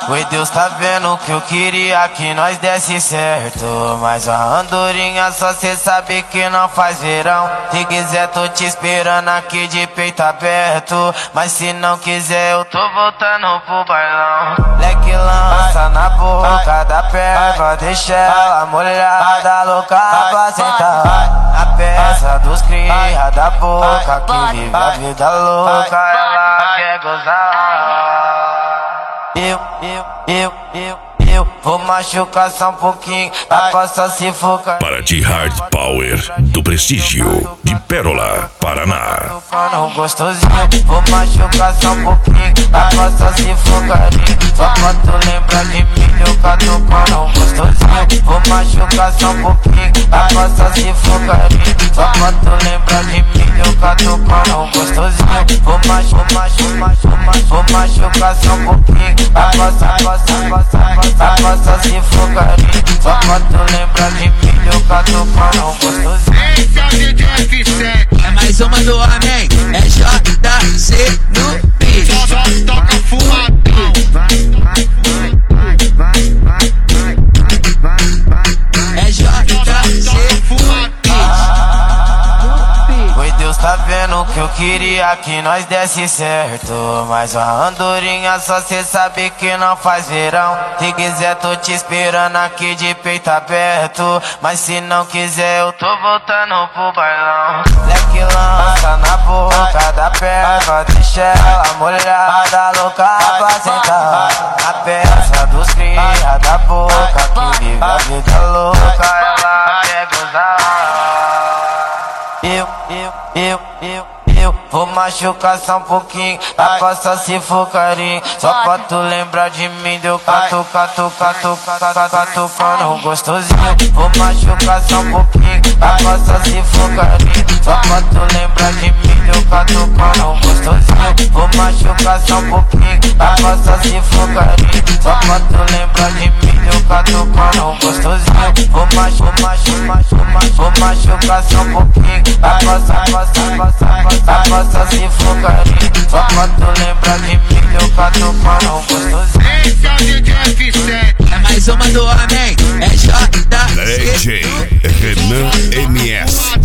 Oi, Deus tá vendo que eu queria que nós desse certo, mas a andorinha só cê sabe que não faz verão. Se quiser tô te esperando aqui de peito aberto, mas se não quiser eu tô voltando pro bailão. Leque lança na boca da perva, deixa ela molhada, louca pra sentar. A peça dos cria da boca, que vive a vida louca, ela quer gozar. Eu vou machucar só um pouquinho, a costa se focar. Para de Hard Power do Prestígio de Pérola, Paraná. Gostosinho, vou machucar só um pouquinho, a costa se focar. Só pra tu lembrar de mim, eu catucando gostosinho. Vou machucar só um pouquinho, a costa se focar. Só pra tu lembrar de mim, eu catucando gostosinho. Vou machucar só um pouquinho, a costa se focar. Só pra tu lembrar de mim, eu catucando gostosinho. Esse é o DJ F7. É mais uma do homem, é JC no beat. Só toca fumadão. É JC fumadão. Oi, Deus tá vendo que eu queria que nós desse certo, mas a andorinha só cê sabe que não faz verão. Se quiser tô te esperando aqui de peito aberto, mas se não quiser eu tô voltando pro bailão. Leque lança na boca da perva, deixa ela molhada, louca pra sentar. A peça dos cria da boca, que vive a vida louca, ela quer gozar. Eu vou machucar só um pouquinho, a costa se focar. Só pra tu lembrar de mim, deu catucando gostosinho. Vou machucar só um pouquinho, a costa se focar. Só pra tu lembrar de mim, deu catucando gostosinho. Vou machucar só um pouquinho, a costa se focar. Só pra tu lembrar de mim, deu catucando gostosinho. Vou machucar só um pouquinho, a costa se focar. Só pra tu lembrar de mim, eu catucando gostosinho. Esse é o DJ F7. É mais uma do homem, é JC. DJ Renan MS.